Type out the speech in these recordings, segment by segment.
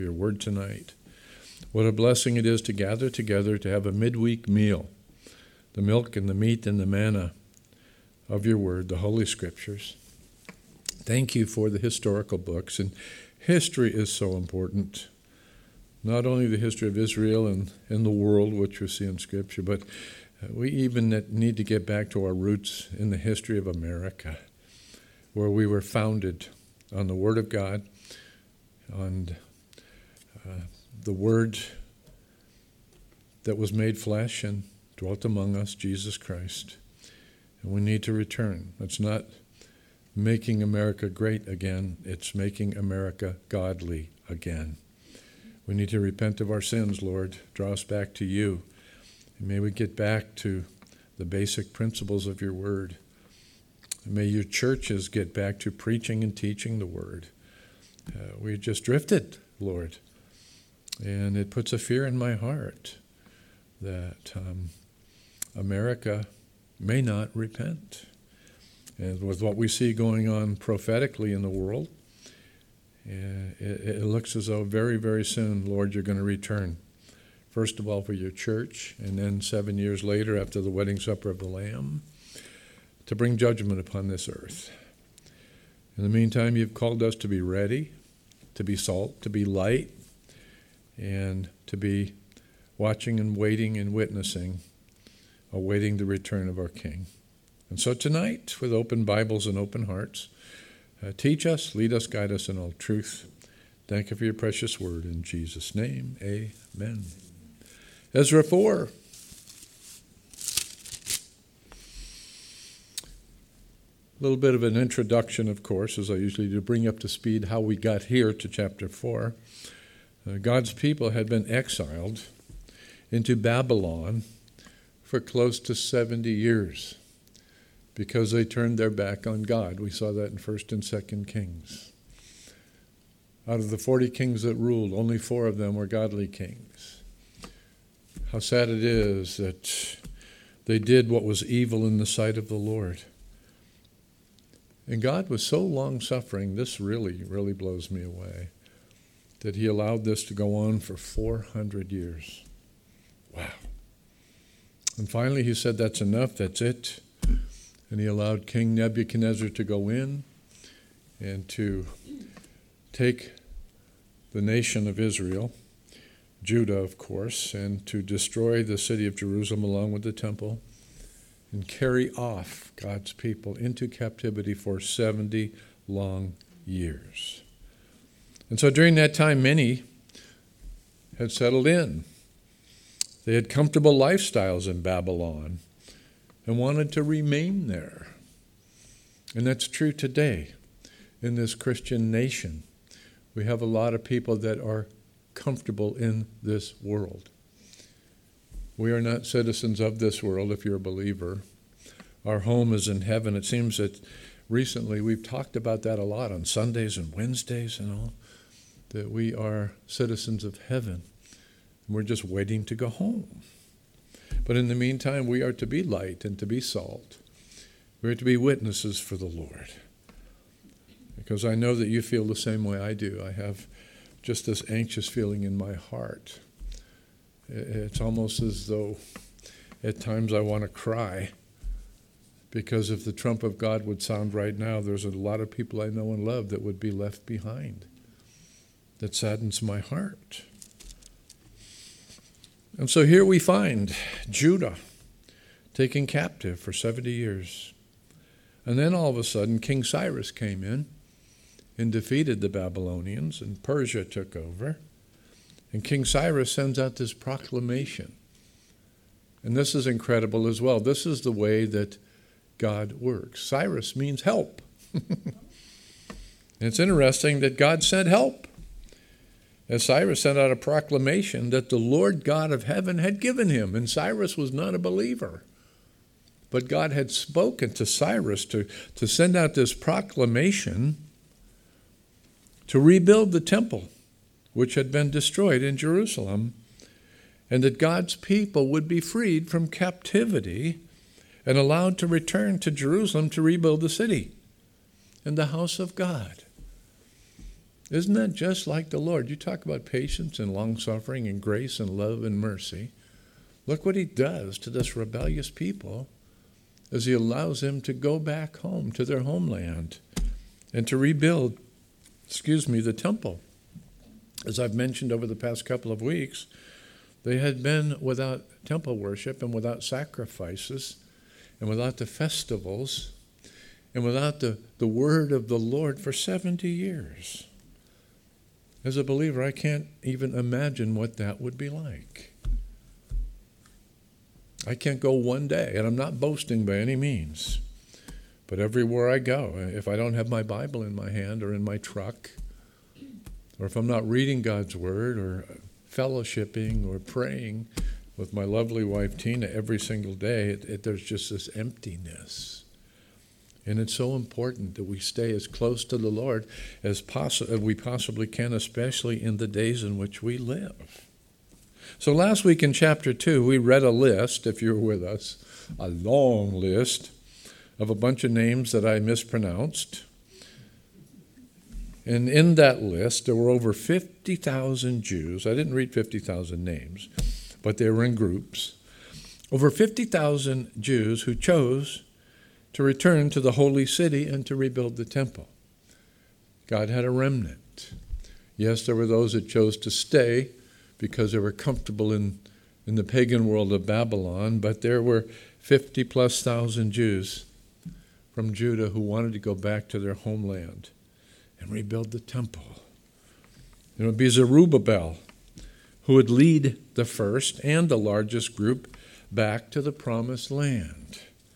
your word tonight. What a blessing it is to gather together to have a midweek meal, the milk and the meat and the manna of your word, the Holy Scriptures. Thank you for the historical books. And history is so important. Not only the history of Israel and the world, which we see in Scripture, but we even need to get back to our roots in the history of America, where we were founded on the Word of God, on the Word that was made flesh and dwelt among us, Jesus Christ. And we need to return. It's not making America great again. It's making America godly again. We need to repent of our sins, Lord. Draw us back to you. And may we get back to the basic principles of your word. And may your churches get back to preaching and teaching the word. We just drifted, Lord. And it puts a fear in my heart that America may not repent. And with what we see going on prophetically in the world, it looks as though very, very soon, Lord, you're going to return. First of all, for your church, and then 7 years later, after the wedding supper of the Lamb, to bring judgment upon this earth. In the meantime, you've called us to be ready, to be salt, to be light, and to be watching and waiting and witnessing, awaiting the return of our King. And so tonight, with open Bibles and open hearts, teach us, lead us, guide us in all truth. Thank you for your precious word. In Jesus' name, amen. Ezra 4. A little bit of an introduction, of course, as I usually do, bring up to speed how we got here to chapter 4. God's people had been exiled into Babylon for close to 70 years. Because they turned their back on God. We saw that in 1st and 2nd Kings. Out of the 40 kings that ruled, only 4 of them were godly kings. How sad it is that they did what was evil in the sight of the Lord. And God was so long-suffering, this really, really blows me away, that he allowed this to go on for 400 years. Wow. And finally he said, that's enough, that's it. And he allowed King Nebuchadnezzar to go in and to take the nation of Israel, Judah, of course, and to destroy the city of Jerusalem along with the temple and carry off God's people into captivity for 70 long years. And so during that time, many had settled in. They had comfortable lifestyles in Babylon and wanted to remain there. And that's true today in this Christian nation. We have a lot of people that are comfortable in this world. We are not citizens of this world if you're a believer. Our home is in heaven. It seems that recently we've talked about that a lot on Sundays and Wednesdays and all, that we are citizens of heaven. And we're just waiting to go home. But in the meantime, we are to be light and to be salt. We are to be witnesses for the Lord. Because I know that you feel the same way I do. I have just this anxious feeling in my heart. It's almost as though at times I want to cry. Because if the trump of God would sound right now, there's a lot of people I know and love that would be left behind. That saddens my heart. And so here we find Judah taken captive for 70 years. And then all of a sudden, King Cyrus came in and defeated the Babylonians, and Persia took over. And King Cyrus sends out this proclamation. And this is incredible as well. This is the way that God works. Cyrus means help. And it's interesting that God sent help. As Cyrus sent out a proclamation that the Lord God of heaven had given him. And Cyrus was not a believer. But God had spoken to Cyrus to send out this proclamation to rebuild the temple, which had been destroyed in Jerusalem, and that God's people would be freed from captivity and allowed to return to Jerusalem to rebuild the city and the house of God. Isn't that just like the Lord? You talk about patience and long-suffering and grace and love and mercy. Look what he does to this rebellious people as he allows them to go back home to their homeland and to rebuild, the temple. As I've mentioned over the past couple of weeks, they had been without temple worship and without sacrifices and without the festivals and without the word of the Lord for 70 years. As a believer, I can't even imagine what that would be like. I can't go one day, and I'm not boasting by any means, but everywhere I go, if I don't have my Bible in my hand or in my truck, or if I'm not reading God's Word or fellowshipping or praying with my lovely wife Tina every single day, there's just this emptiness. And it's so important that we stay as close to the Lord as we possibly can, especially in the days in which we live. So last week in chapter 2, we read a list, if you were with us, a long list of a bunch of names that I mispronounced. And in that list, there were over 50,000 Jews. I didn't read 50,000 names, but they were in groups. Over 50,000 Jews who chose to return to the holy city and to rebuild the temple. God had a remnant. Yes, there were those that chose to stay because they were comfortable in the pagan world of Babylon, but there were 50+ thousand Jews from Judah who wanted to go back to their homeland and rebuild the temple. It would be Zerubbabel who would lead the first and the largest group back to the promised land.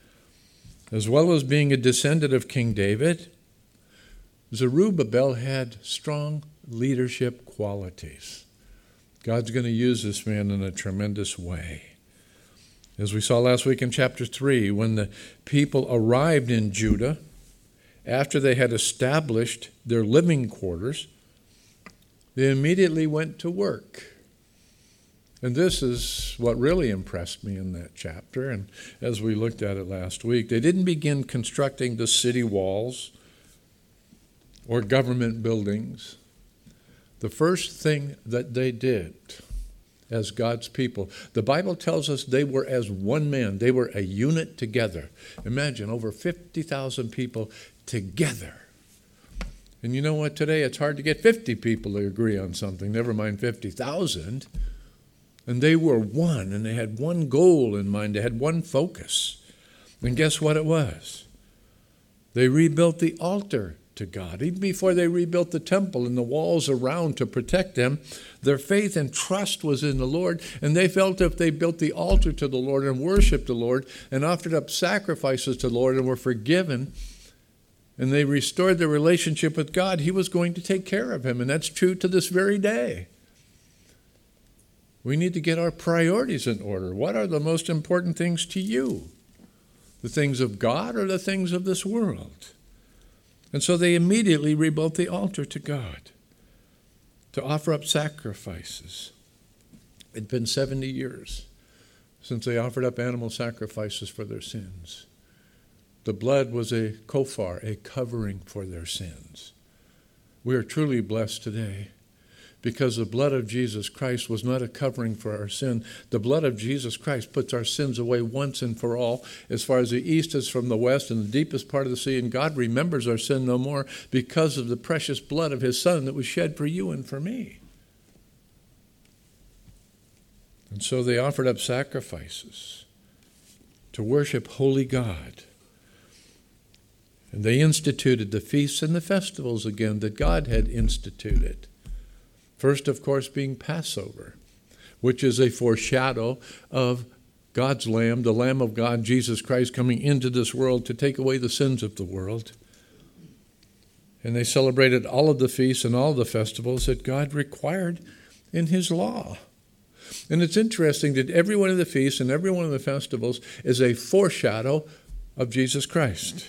As well as being a descendant of King David, Zerubbabel had strong leadership qualities. God's going to use this man in a tremendous way. As we saw last week in chapter 3, when the people arrived in Judah, after they had established their living quarters, they immediately went to work. And this is what really impressed me in that chapter, and as we looked at it last week. They didn't begin constructing the city walls or government buildings. The first thing that they did as God's people, the Bible tells us they were as one man. They were a unit together. Imagine over 50,000 people together. And you know what? Today it's hard to get 50 people to agree on something, never mind 50,000. And they were one, and they had one goal in mind. They had one focus. And guess what it was? They rebuilt the altar to God. Even before they rebuilt the temple and the walls around to protect them, their faith and trust was in the Lord, and they felt if they built the altar to the Lord and worshiped the Lord and offered up sacrifices to the Lord and were forgiven, and they restored their relationship with God, He was going to take care of him. And that's true to this very day. We need to get our priorities in order. What are the most important things to you? The things of God or the things of this world? And so they immediately rebuilt the altar to God to offer up sacrifices. It had been 70 years since they offered up animal sacrifices for their sins. The blood was a kofar, a covering for their sins. We are truly blessed today because the blood of Jesus Christ was not a covering for our sin. The blood of Jesus Christ puts our sins away once and for all, as far as the east is from the west and the deepest part of the sea, and God remembers our sin no more because of the precious blood of His Son that was shed for you and for me. And so they offered up sacrifices to worship holy God. And they instituted the feasts and the festivals again that God had instituted. First, of course, being Passover, which is a foreshadow of God's Lamb, the Lamb of God, Jesus Christ, coming into this world to take away the sins of the world. And they celebrated all of the feasts and all the festivals that God required in His law. And it's interesting that every one of the feasts and every one of the festivals is a foreshadow of Jesus Christ.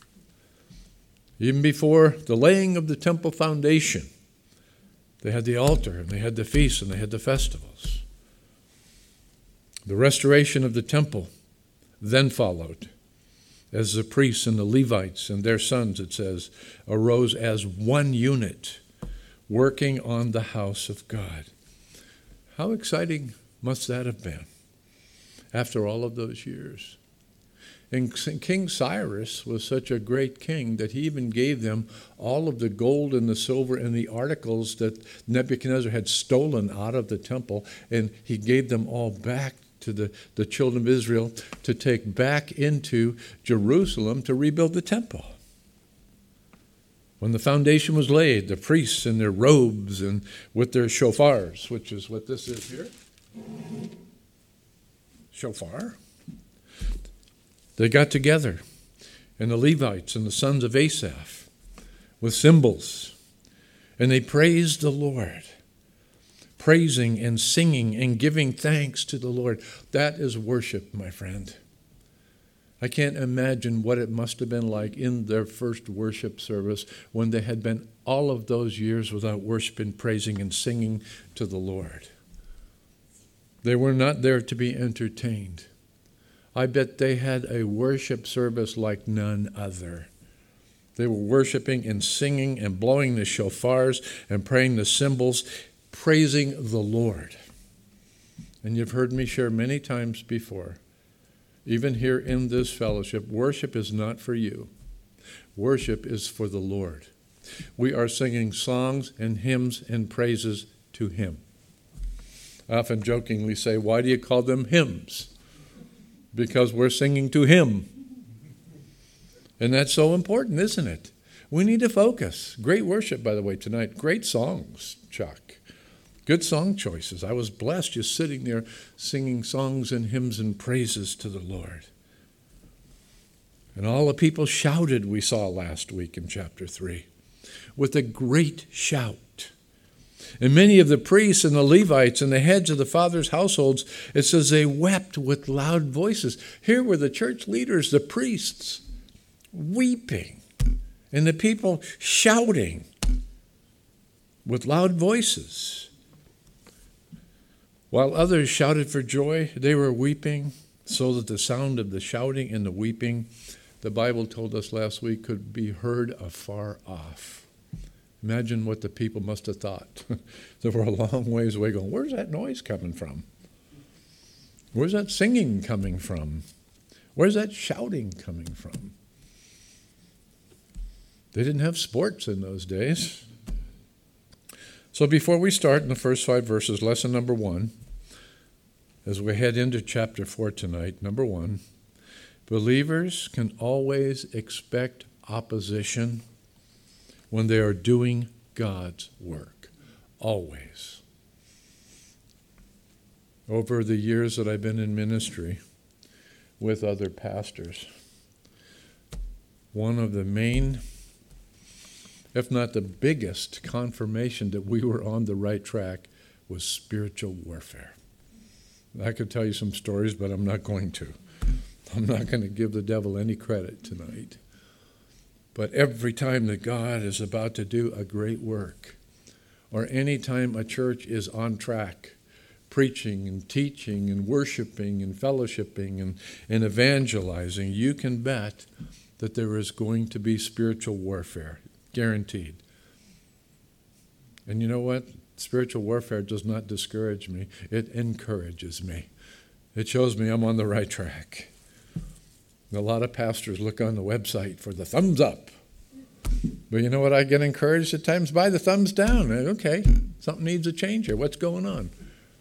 Even before the laying of the temple foundation, they had the altar, and they had the feasts, and they had the festivals. The restoration of the temple then followed, as the priests and the Levites and their sons, it says, arose as one unit working on the house of God. How exciting must that have been after all of those years? And King Cyrus was such a great king that he even gave them all of the gold and the silver and the articles that Nebuchadnezzar had stolen out of the temple, and he gave them all back to the children of Israel to take back into Jerusalem to rebuild the temple. When the foundation was laid, the priests in their robes and with their shofars, which is what this is here, shofar, they got together, and the Levites and the sons of Asaph with cymbals, and they praised the Lord, praising and singing and giving thanks to the Lord. That is worship, my friend. I can't imagine what it must have been like in their first worship service when they had been all of those years without worshiping, praising, and singing to the Lord. They were not there to be entertained. I bet they had a worship service like none other. They were worshiping and singing and blowing the shofars and praying the cymbals, praising the Lord. And you've heard me share many times before, even here in this fellowship, worship is not for you. Worship is for the Lord. We are singing songs and hymns and praises to Him. I often jokingly say, why do you call them hymns? Because we're singing to Him. And that's so important, isn't it? We need to focus. Great worship, by the way, tonight. Great songs, Chuck. Good song choices. I was blessed just sitting there singing songs and hymns and praises to the Lord. And all the people shouted, we saw last week in chapter 3, with a great shout. And many of the priests and the Levites and the heads of the fathers' households, it says they wept with loud voices. Here were the church leaders, the priests, weeping, and the people shouting with loud voices. While others shouted for joy, they were weeping, so that the sound of the shouting and the weeping, the Bible told us last week, could be heard afar off. Imagine what the people must have thought. They were a long ways away going, where's that noise coming from? Where's that singing coming from? Where's that shouting coming from? They didn't have sports in those days. So before we start in the first 5 verses, lesson number 1, as we head into chapter 4 tonight, number 1, believers can always expect opposition when they are doing God's work. Always. Over the years that I've been in ministry with other pastors, one of the main, if not the biggest, confirmation that we were on the right track was spiritual warfare. I could tell you some stories, but I'm not going to. I'm not going to give the devil any credit tonight. But every time that God is about to do a great work, or any time a church is on track, preaching and teaching and worshiping and fellowshipping and evangelizing, you can bet that there is going to be spiritual warfare, guaranteed. And you know what? Spiritual warfare does not discourage me. It encourages me. It shows me I'm on the right track. A lot of pastors look on the website for the thumbs up. But you know what I get encouraged at times by? The thumbs down. Okay, something needs a change here. What's going on?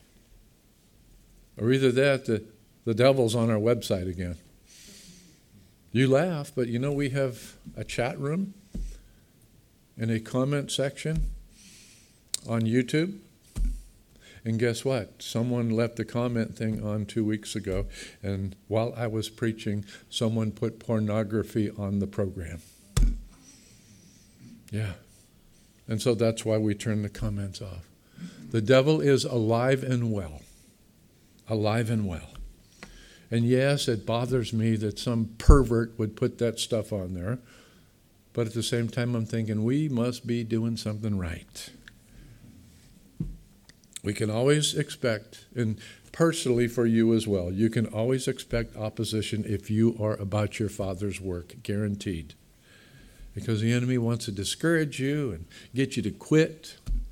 Or either that, the devil's on our website again. You laugh, but you know we have a chat room and a comment section on YouTube. And guess what? Someone left the comment thing on 2 weeks ago, and while I was preaching, someone put pornography on the program. Yeah. And so that's why we turn the comments off. The devil is alive and well. Alive and well. And yes, it bothers me that some pervert would put that stuff on there, but at the same time I'm thinking we must be doing something right. We can always expect, and personally for you as well, you can always expect opposition if you are about your Father's work, guaranteed. Because the enemy wants to discourage you and get you to quit.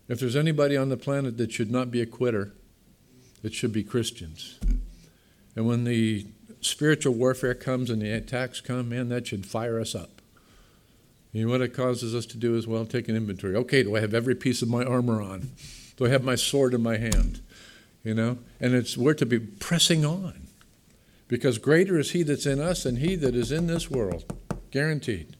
If there's anybody on the planet that should not be a quitter, it should be Christians. And when the spiritual warfare comes and the attacks come, man, that should fire us up. You know what it causes us to do as well? Take an inventory. Okay, do I have every piece of my armor on? Do I have my sword in my hand? You know? And we're to be pressing on. Because greater is he that's in us than he that is in this world. Guaranteed.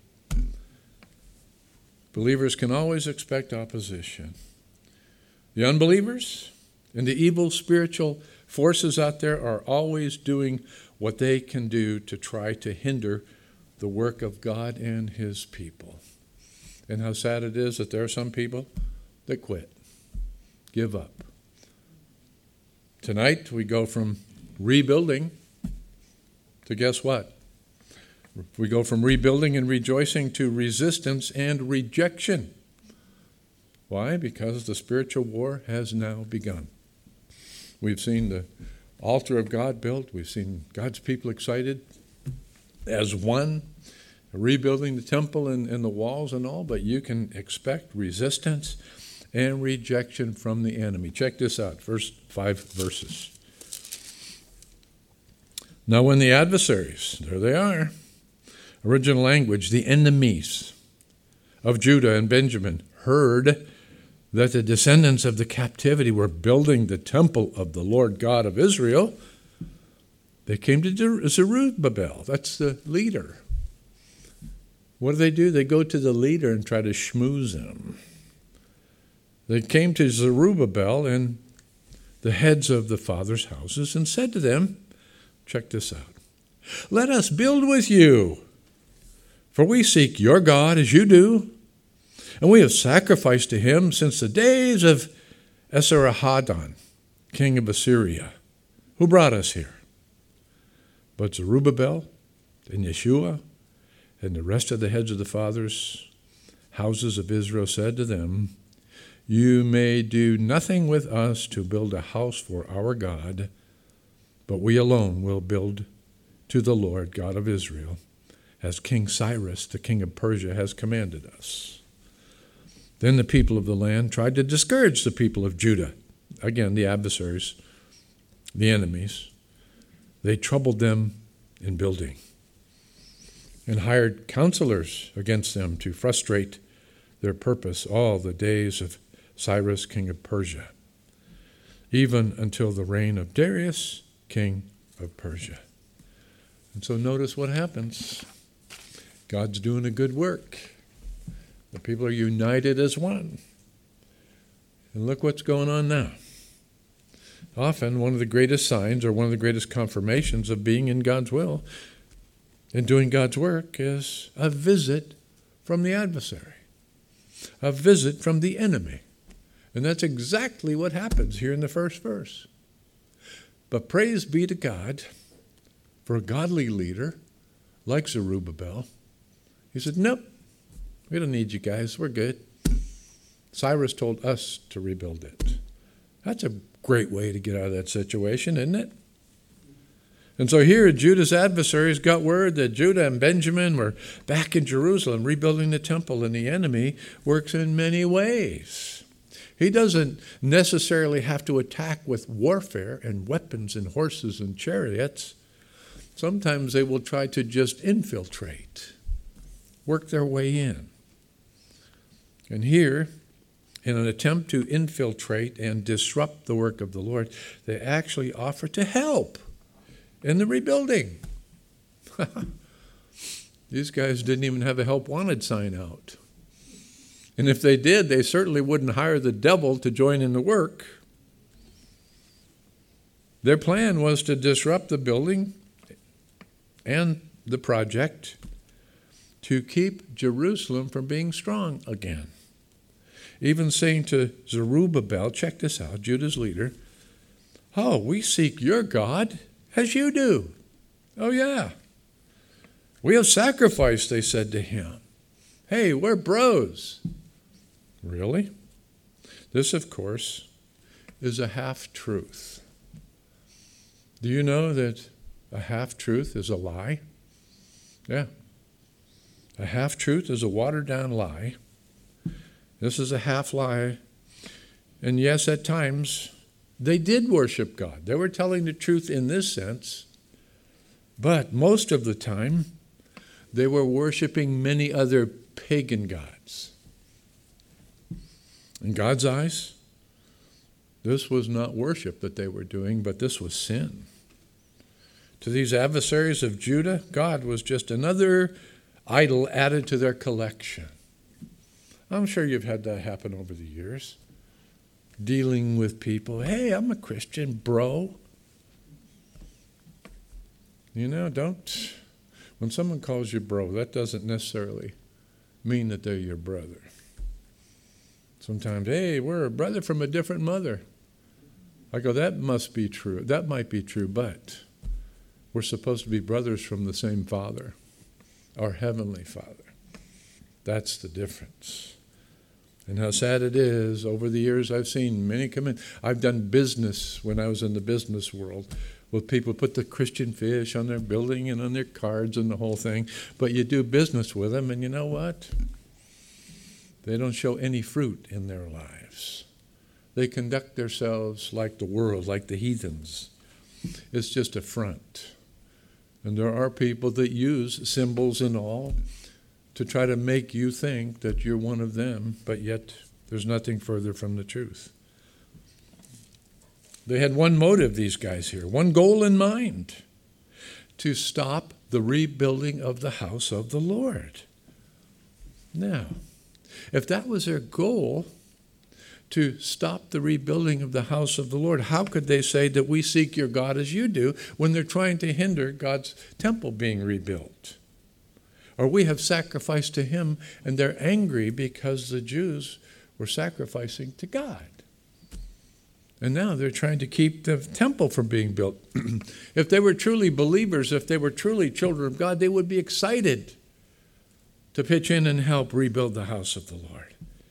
Believers can always expect opposition. The unbelievers and the evil spiritual forces out there are always doing what they can do to try to hinder the work of God and his people. And how sad it is that there are some people that quit, give up. Tonight we go from rebuilding to guess what? We go from rebuilding and rejoicing to resistance and rejection. Why? Because the spiritual war has now begun. We've seen the altar of God built. We've seen God's people excited as one, rebuilding the temple and the walls and all, but you can expect resistance and rejection from the enemy. Check this out, first 5 verses. Now when the adversaries, there they are, original language, the enemies of Judah and Benjamin, heard that the descendants of the captivity were building the temple of the Lord God of Israel, they came to Zerubbabel. That's the leader. What do? They go to the leader and try to schmooze him. They came to Zerubbabel and the heads of the fathers' houses and said to them, check this out, let us build with you, for we seek your God as you do, and we have sacrificed to him since the days of Esarhaddon, king of Assyria, who brought us here. But Zerubbabel and Yeshua and the rest of the heads of the fathers' houses of Israel said to them, you may do nothing with us to build a house for our God, but we alone will build to the Lord God of Israel, as King Cyrus, the king of Persia, has commanded us. Then the people of the land tried to discourage the people of Judah. Again, the adversaries, the enemies. They troubled them in building and hired counselors against them to frustrate their purpose all the days of Cyrus, king of Persia, even until the reign of Darius, king of Persia. And so notice what happens. God's doing a good work. The people are united as one. And look what's going on now. Often one of the greatest signs or one of the greatest confirmations of being in God's will and doing God's work is a visit from the adversary, a visit from the enemy. And that's exactly what happens here in the first verse. But praise be to God for a godly leader like Zerubbabel. He said, nope, we don't need you guys. We're good. Cyrus told us to rebuild it. That's a great way to get out of that situation, isn't it? And so here Judah's adversaries got word that Judah and Benjamin were back in Jerusalem rebuilding the temple, and the enemy works in many ways. He doesn't necessarily have to attack with warfare and weapons and horses and chariots. Sometimes they will try to just infiltrate, work their way in. And here, in an attempt to infiltrate and disrupt the work of the Lord, they actually offer to help in the rebuilding. These guys didn't even have a help wanted sign out. And if they did, they certainly wouldn't hire the devil to join in the work. Their plan was to disrupt the building and the project to keep Jerusalem from being strong again. Even saying to Zerubbabel, check this out, Judah's leader, oh, we seek your God as you do. Oh, yeah. We have sacrificed, they said to him. Hey, we're bros. Really? This, of course, is a half-truth. Do you know that a half-truth is a lie? Yeah. A half-truth is a watered-down lie. This is a half-lie And yes, at times, they did worship God. They were telling the truth in this sense. But most of the time, they were worshiping many other pagan gods. In God's eyes, this was not worship that they were doing, but this was sin. To these adversaries of Judah, God was just another idol added to their collection. I'm sure you've had that happen over the years. Dealing with people, hey, I'm a Christian, bro. You know, when someone calls you bro, that doesn't necessarily mean that they're your brother. Sometimes, hey, we're a brother from a different mother. I go, that must be true. That might be true, but we're supposed to be brothers from the same Father, our Heavenly Father. That's the difference. And how sad it is, over the years I've seen many come in. I've done business when I was in the business world with people put the Christian fish on their building and on their cards and the whole thing. But you do business with them, and you know what? They don't show any fruit in their lives. They conduct themselves like the world, like the heathens. It's just a front. And there are people that use symbols and all to try to make you think that you're one of them, but yet there's nothing further from the truth. They had one motive, these guys here, one goal in mind: to stop the rebuilding of the house of the Lord. Now, if that was their goal, to stop the rebuilding of the house of the Lord, how could they say that we seek your God as you do when they're trying to hinder God's temple being rebuilt? Or we have sacrificed to him, and they're angry because the Jews were sacrificing to God. And now they're trying to keep the temple from being built. If they were truly believers, if they were truly children of God, they would be excited to pitch in and help rebuild the house of the Lord.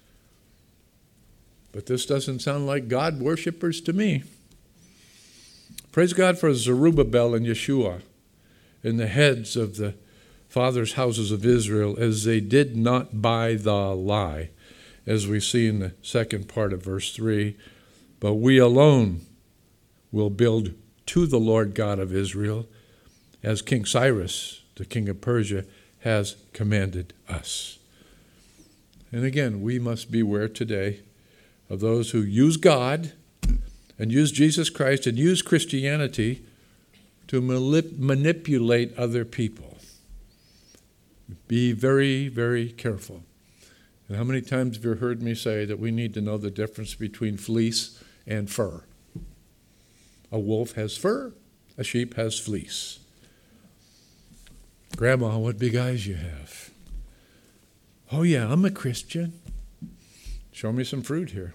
But this doesn't sound like God worshipers to me. Praise God for Zerubbabel and Yeshua and the heads of the fathers' houses of Israel, as they did not buy the lie, as we see in the second part of verse 3. But we alone will build to the Lord God of Israel, as King Cyrus, the king of Persia, has commanded us. And again, we must beware today of those who use God and use Jesus Christ and use Christianity to manipulate other people. Be very, very careful. And how many times have you heard me say that we need to know the difference between fleece and fur? A wolf has fur, a sheep has fleece. Grandma, what big eyes you have. Oh yeah, I'm a Christian. Show me some fruit here.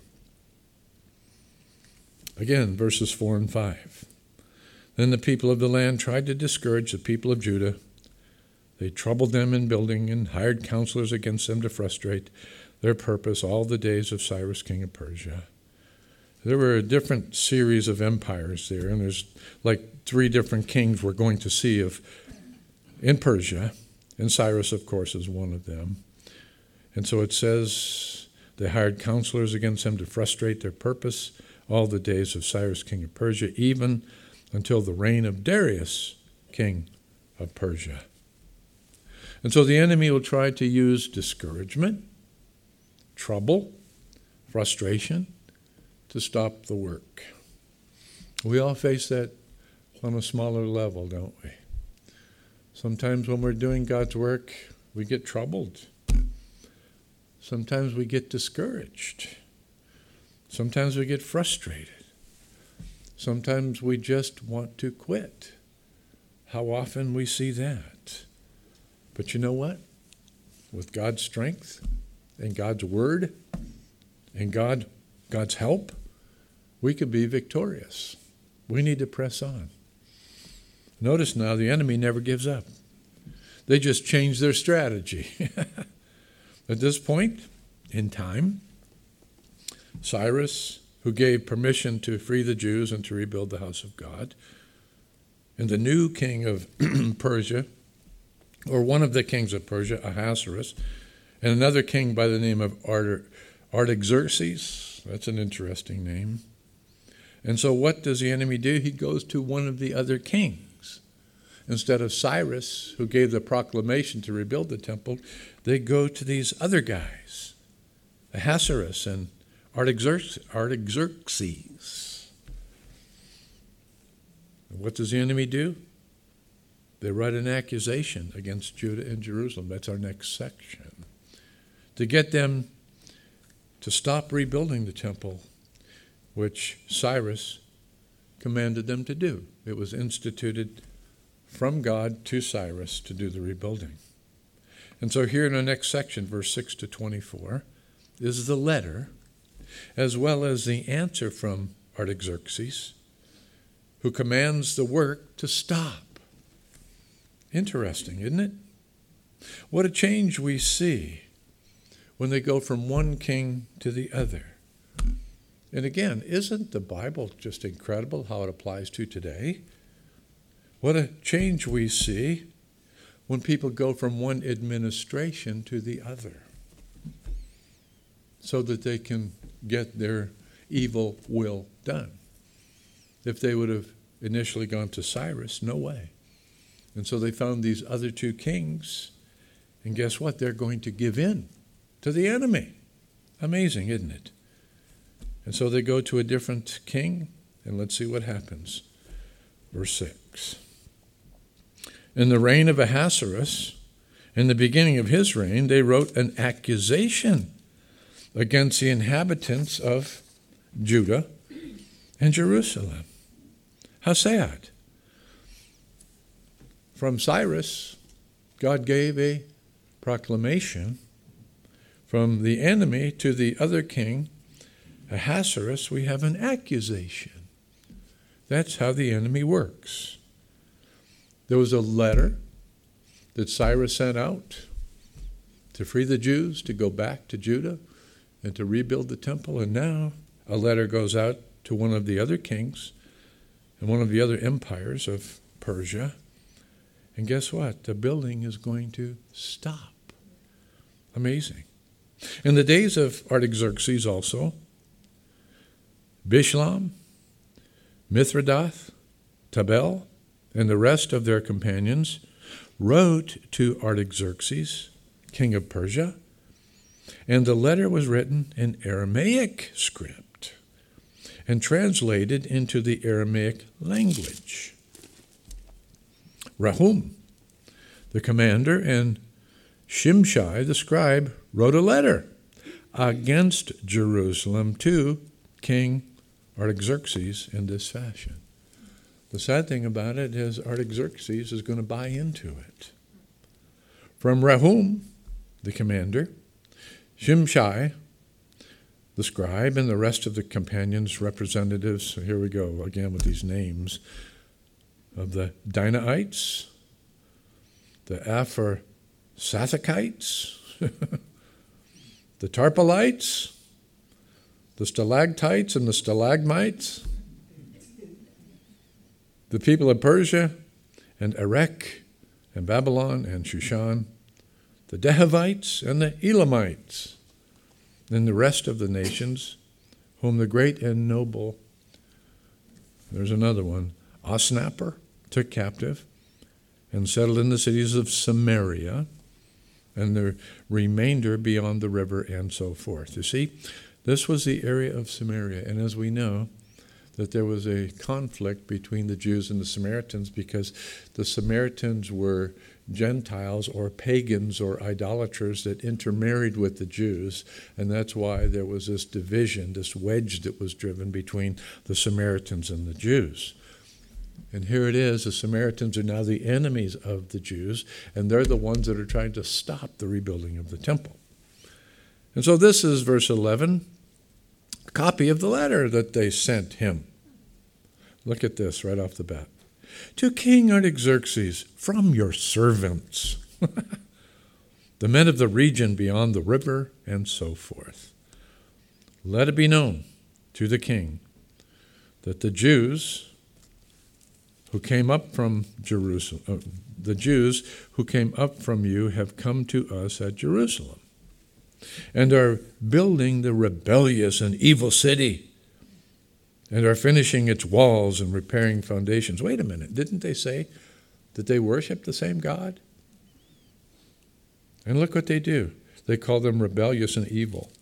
Again, verses 4 and 5. Then the people of the land tried to discourage the people of Judah. They troubled them in building and hired counselors against them to frustrate their purpose all the days of Cyrus, king of Persia. There were a different series of empires there, and there's like 3 different kings we're going to see in Persia, and Cyrus, of course, is one of them. And so it says they hired counselors against them to frustrate their purpose all the days of Cyrus, king of Persia, even until the reign of Darius, king of Persia. And so the enemy will try to use discouragement, trouble, frustration to stop the work. We all face that on a smaller level, don't we? Sometimes when we're doing God's work, we get troubled. Sometimes we get discouraged. Sometimes we get frustrated. Sometimes we just want to quit. How often we see that. But you know what? With God's strength and God's word and God's help, we could be victorious. We need to press on. Notice now, the enemy never gives up. They just change their strategy. At this point in time, Cyrus, who gave permission to free the Jews and to rebuild the house of God, and the new king of Persia, or one of the kings of Persia, Ahasuerus, and another king by the name of Artaxerxes, That's an interesting name. And so what does the enemy do? He goes to one of the other kings. Instead of Cyrus, who gave the proclamation to rebuild the temple, they go to these other guys, Ahasuerus and Artaxerxes. And what does the enemy do? They write an accusation against Judah and Jerusalem. That's our next section. To get them to stop rebuilding the temple, which Cyrus commanded them to do. It was instituted from God to Cyrus to do the rebuilding. And so here in the next section, verse 6 to 24, is the letter, as well as the answer from Artaxerxes, who commands the work to stop. Interesting, isn't it? What a change we see when they go from one king to the other. And again, isn't the Bible just incredible how it applies to today? What a change we see when people go from one administration to the other so that they can get their evil will done. If they would have initially gone to Cyrus, no way. And so they found these other two kings, and guess what? They're going to give in to the enemy. Amazing, isn't it? And so they go to a different king, and let's see what happens. Verse 6. In the reign of Ahasuerus, in the beginning of his reign, they wrote an accusation against the inhabitants of Judah and Jerusalem. How sad. From Cyrus, God gave a proclamation. From the enemy to the other king, Ahasuerus, we have an accusation. That's how the enemy works. There was a letter that Cyrus sent out to free the Jews, to go back to Judah, and to rebuild the temple. And now a letter goes out to one of the other kings and one of the other empires of Persia. And guess what? The building is going to stop. Amazing. In the days of Artaxerxes also, Bishlam, Mithridath, Tabel, and the rest of their companions wrote to Artaxerxes, king of Persia, and the letter was written in Aramaic script and translated into the Aramaic language. Rahum, the commander, and Shimshai, the scribe, wrote a letter against Jerusalem to King Artaxerxes in this fashion. The sad thing about it is Artaxerxes is going to buy into it. From Rahum, the commander, Shimshai, the scribe, and the rest of the companions, representatives, so here we go again with these names, of the Dinaites, the Apharsathikites, the Tarpalites, the Stalactites and the Stalagmites, the people of Persia and Erech and Babylon and Shushan, the Dehavites and the Elamites, and the rest of the nations, whom the great and noble, there's another one, Osnapper, took captive and settled in the cities of Samaria and the remainder beyond the river and so forth. You see, this was the area of Samaria, and as we know, that there was a conflict between the Jews and the Samaritans because the Samaritans were Gentiles or pagans or idolaters that intermarried with the Jews, and that's why there was this division, this wedge that was driven between the Samaritans and the Jews. And here it is, the Samaritans are now the enemies of the Jews, and they're the ones that are trying to stop the rebuilding of the temple. And so this is verse 11, a copy of the letter that they sent him. Look at this right off the bat. To King Artaxerxes, from your servants, the men of the region beyond the river, and so forth. Let it be known to the king that the Jews who came up from Jerusalem, the Jews who came up from you have come to us at Jerusalem. and are building the rebellious and evil city, and are finishing its walls and repairing foundations. Wait a minute, didn't they say that they worship the same God? And look what they do. They call them rebellious and evil.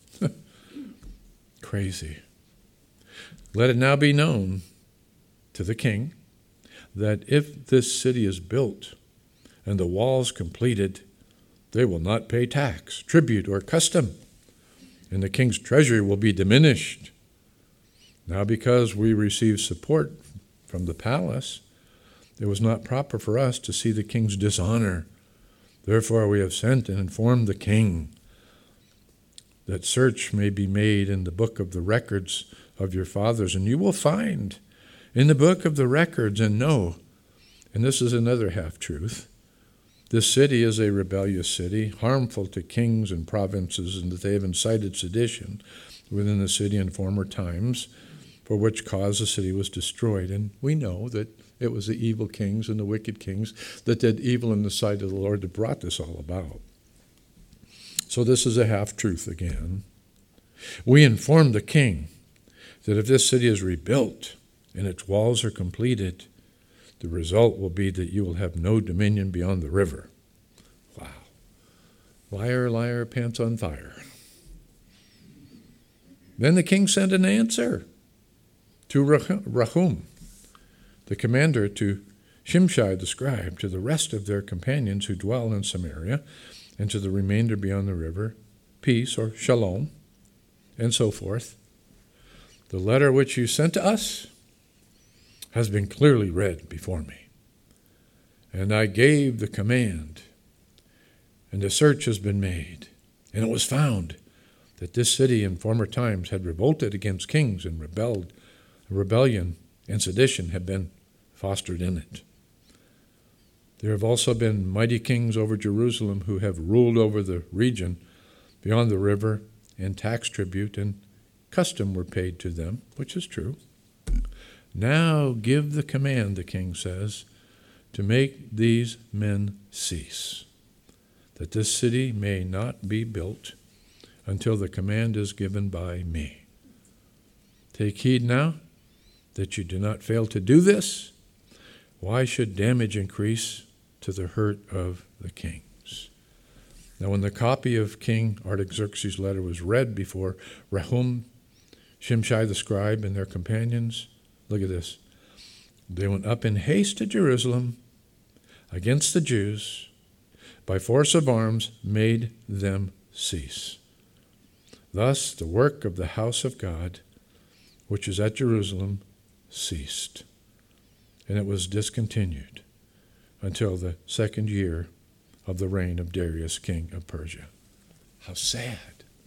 Crazy. Let it now be known to the king that if this city is built and the walls completed, they will not pay tax, tribute, or custom, and the king's treasury will be diminished. Now, because we receive support from the palace, it was not proper for us to see the king's dishonor. Therefore, we have sent and informed the king that search may be made in the book of the records of your fathers, and you will find in the book of the records and know, and this is another half-truth, this city is a rebellious city, harmful to kings and provinces, and that they have incited sedition within the city in former times, for which cause the city was destroyed. And we know that it was the evil kings and the wicked kings that did evil in the sight of the Lord that brought this all about. So this is a half-truth again. We informed the king that if this city is rebuilt and its walls are completed, the result will be that you will have no dominion beyond the river. Wow. Liar, liar, pants on fire. Then the king sent an answer to Rahum, the commander, to Shimshai the scribe, to the rest of their companions who dwell in Samaria, and to the remainder beyond the river, peace or shalom, and so forth. The letter which you sent to us has been clearly read before me. And I gave the command, and a search has been made, and it was found that this city in former times had revolted against kings and rebellion and sedition had been fostered in it. There have also been mighty kings over Jerusalem who have ruled over the region beyond the river, and tax, tribute, and custom were paid to them, which is true. Now give the command, the king says, to make these men cease, that this city may not be built until the command is given by me. Take heed now that you do not fail to do this. Why should damage increase to the hurt of the kings? Now, when the copy of King Artaxerxes' letter was read before Rahum, Shimshai the scribe, and their companions, look at this. They went up in haste to Jerusalem against the Jews, by force of arms made them cease. Thus the work of the house of God, which is at Jerusalem, ceased, and it was discontinued until the second year of the reign of Darius, king of Persia. How sad.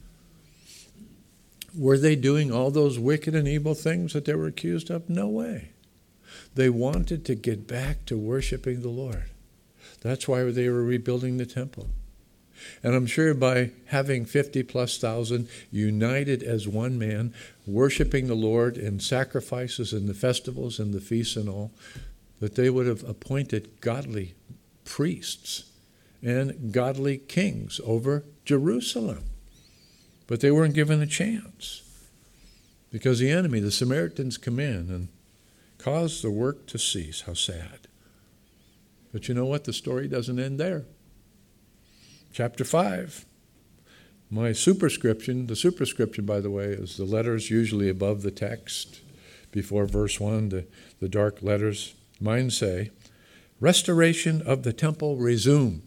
Were they doing all those wicked and evil things that they were accused of? No way. They wanted to get back to worshiping the Lord. That's why they were rebuilding the temple. And I'm sure by having 50,000+ united as one man, worshiping the Lord in sacrifices and the festivals and the feasts and all, that they would have appointed godly priests and godly kings over Jerusalem. But they weren't given a chance because the enemy, the Samaritans, come in and cause the work to cease. How sad. But you know what? The story doesn't end there. Chapter 5. My superscription, the superscription, by the way, is the letters usually above the text before verse 1, the dark letters. Mine say, restoration of the temple resumed.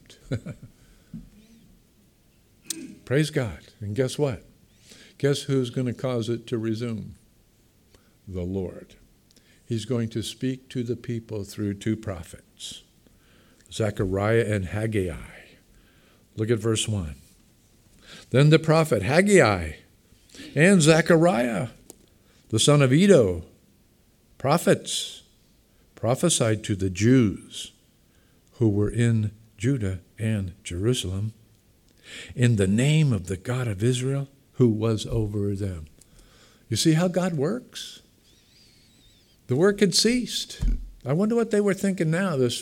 Praise God. And guess what? Guess who's going to cause it to resume? The Lord. He's going to speak to the people through two prophets, Zechariah and Haggai. Look at verse 1. Then the prophet Haggai and Zechariah, the son of Iddo, prophets, prophesied to the Jews who were in Judah and Jerusalem in the name of the God of Israel who was over them. You see how God works? The work had ceased. I wonder what they were thinking now, this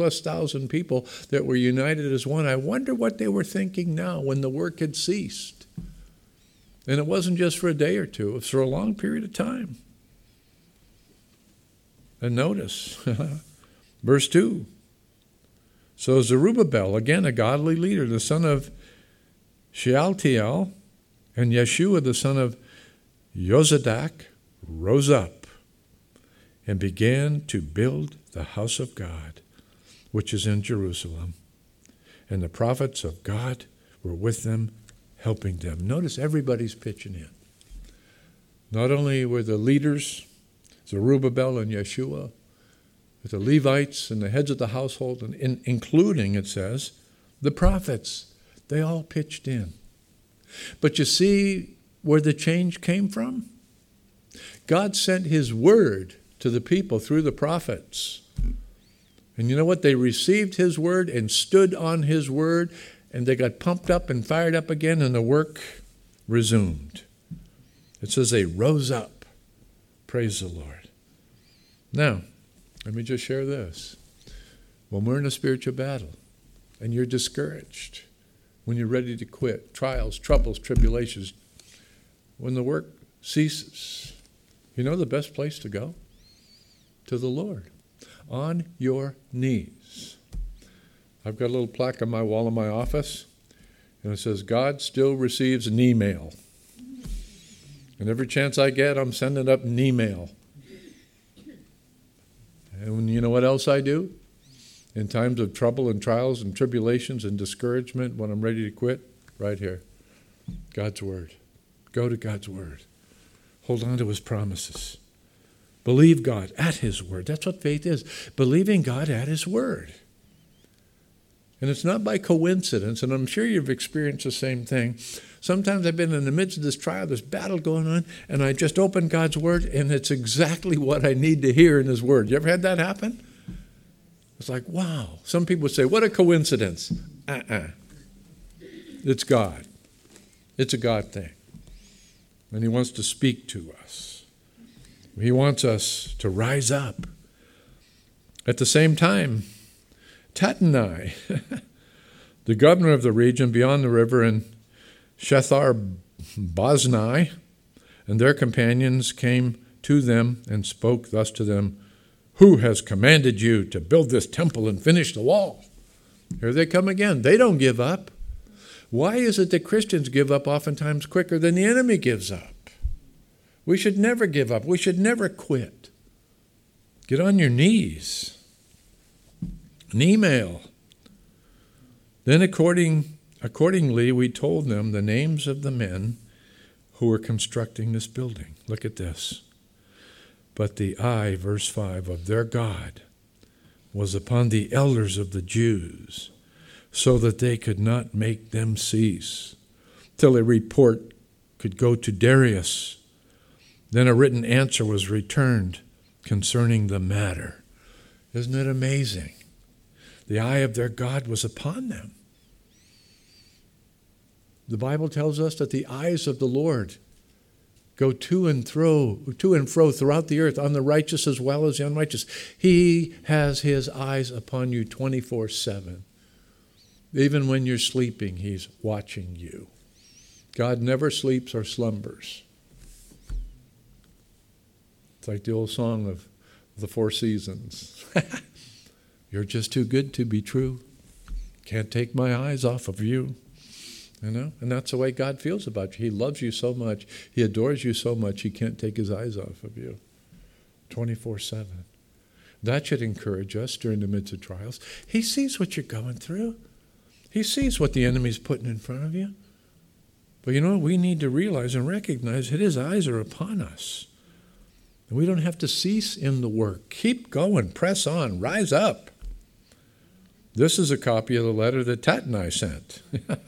50,000+ people that were united as one. I wonder what they were thinking now when the work had ceased. And it wasn't just for a day or two. It was for a long period of time. And notice, verse 2. So Zerubbabel, again a godly leader, the son of Shealtiel, and Yeshua, the son of Yozadak, rose up and began to build the house of God, which is in Jerusalem. And the prophets of God were with them, helping them. Notice everybody's pitching in. Not only were the leaders, Zerubbabel and Yeshua, but the Levites and the heads of the household, and including, it says, the prophets. They all pitched in. But you see where the change came from? God sent his word to the people through the prophets. And you know what? They received his word and stood on his word, and they got pumped up and fired up again, and the work resumed. It says they rose up. Praise the Lord. Now, let me just share this. When we're in a spiritual battle and you're discouraged, when you're ready to quit, trials, troubles, tribulations, when the work ceases, you know the best place to go? To the Lord. On your knees. I've got a little plaque on my wall in my office, and it says, God still receives an email. And every chance I get, I'm sending up an email. And you know what else I do? In times of trouble and trials and tribulations and discouragement, when I'm ready to quit, right here, God's Word. Go to God's Word. Hold on to his promises. Believe God at his word. That's what faith is. Believing God at his word. And it's not by coincidence, and I'm sure you've experienced the same thing. Sometimes I've been in the midst of this trial, this battle going on, and I just open God's word, and it's exactly what I need to hear in his word. You ever had that happen? It's like, wow. Some people say, what a coincidence. It's God. It's a God thing. And he wants to speak to us. He wants us to rise up. At the same time, Tatnai, the governor of the region beyond the river, and Shethar-Boznai and their companions came to them and spoke thus to them, who has commanded you to build this temple and finish the wall? Here they come again. They don't give up. Why is it that Christians give up oftentimes quicker than the enemy gives up? We should never give up. We should never quit. Get on your knees. An email. Then accordingly, we told them the names of the men who were constructing this building. Look at this. But the eye, verse 5, of their God was upon the elders of the Jews, so that they could not make them cease, till a report could go to Darius. Then a written answer was returned concerning the matter. Isn't it amazing? The eye of their God was upon them. The Bible tells us that the eyes of the Lord go to and fro throughout the earth, on the righteous as well as the unrighteous. He has his eyes upon you 24/7. Even when you're sleeping, he's watching you. God never sleeps or slumbers. It's like the old song of the Four Seasons. You're just too good to be true. Can't take my eyes off of you. You know? And that's the way God feels about you. He loves you so much. He adores you so much, he can't take his eyes off of you. 24/7. That should encourage us during the midst of trials. He sees what you're going through. He sees what the enemy's putting in front of you. But you know what? We need to realize and recognize that his eyes are upon us. And we don't have to cease in the work. Keep going. Press on. Rise up. This is a copy of the letter that Tatnai sent.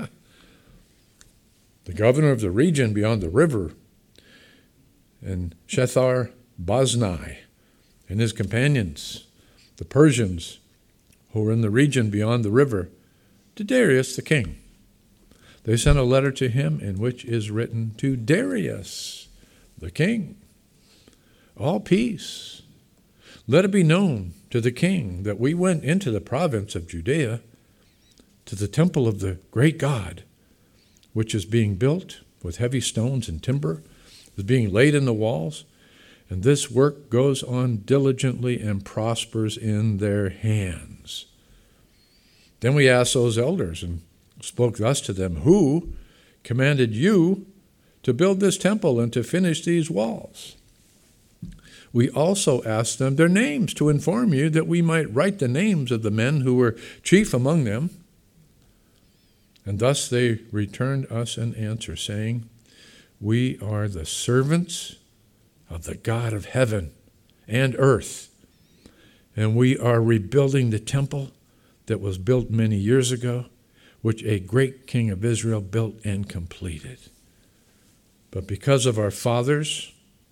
The governor of the region beyond the river, and Shethar-Boznai and his companions, the Persians who were in the region beyond the river, to Darius the king. They sent a letter to him in which is written, to Darius the king, all peace. Let it be known to the king that we went into the province of Judea to the temple of the great God, which is being built with heavy stones and timber is being laid in the walls, and this work goes on diligently and prospers in their hands. Then we asked those elders and spoke thus to them, who commanded you to build this temple and to finish these walls? We also asked them their names to inform you that we might write the names of the men who were chief among them. And thus they returned us an answer, saying, we are the servants of the God of heaven and earth, and we are rebuilding the temple that was built many years ago, which a great king of Israel built and completed. But because our fathers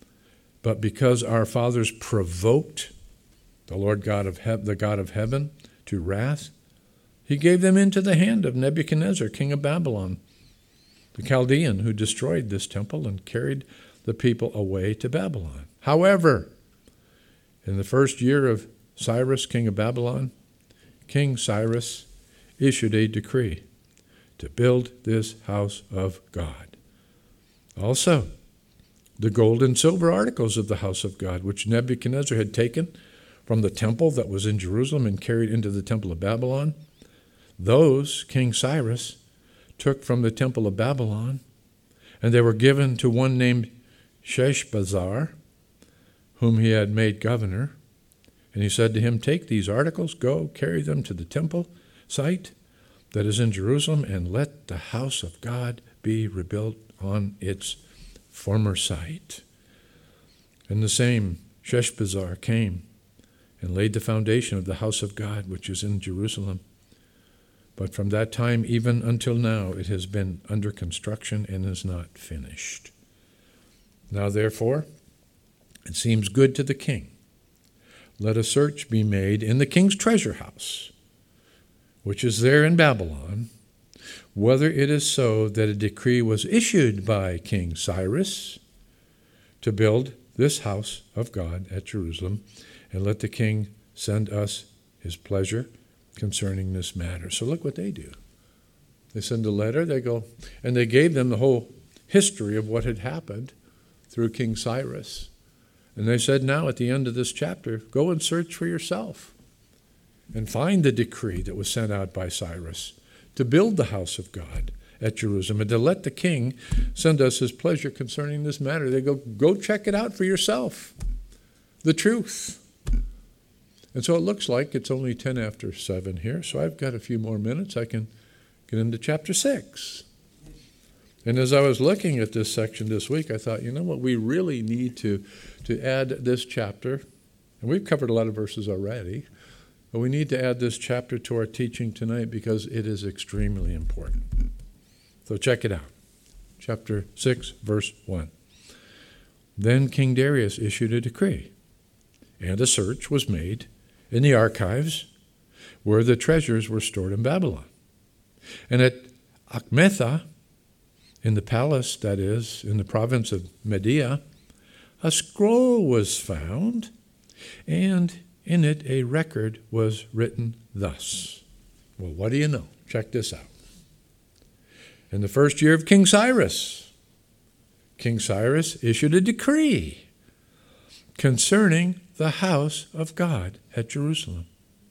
provoked the Lord God of the God of heaven to wrath, he gave them into the hand of Nebuchadnezzar, king of Babylon, the Chaldean, who destroyed this temple and carried the people away to Babylon. However, in the first year of Cyrus, king of Babylon, King Cyrus issued a decree to build this house of God. Also, the gold and silver articles of the house of God, which Nebuchadnezzar had taken from the temple that was in Jerusalem and carried into the temple of Babylon, those King Cyrus took from the temple of Babylon, and they were given to one named Sheshbazzar, whom he had made governor. And he said to him, take these articles, go, carry them to the temple site that is in Jerusalem, and let the house of God be rebuilt on its former site. And the same Sheshbazzar came and laid the foundation of the house of God, which is in Jerusalem. But from that time even until now, it has been under construction and is not finished. Now, therefore, it seems good to the king. Let a search be made in the king's treasure house, which is there in Babylon, whether it is so that a decree was issued by King Cyrus to build this house of God at Jerusalem, and let the king send us his pleasure concerning this matter. So look what they do. They send a letter, they go, and they gave them the whole history of what had happened through King Cyrus. And they said, now at the end of this chapter, go and search for yourself and find the decree that was sent out by Cyrus to build the house of God at Jerusalem and to let the king send us his pleasure concerning this matter. They go check it out for yourself, the truth. And so it looks like it's only 10 after 7 here, so I've got a few more minutes. I can get into chapter 6. And as I was looking at this section this week, I thought, you know what, we really need to add this chapter, and we've covered a lot of verses already, but we need to add this chapter to our teaching tonight because it is extremely important. So check it out. Chapter 6, verse 1. Then King Darius issued a decree, and a search was made in the archives where the treasures were stored in Babylon. And at Achmetha, in the palace, that is, in the province of Media, a scroll was found, and in it a record was written thus. Well, what do you know? Check this out. In the first year of King Cyrus issued a decree concerning the house of God at Jerusalem.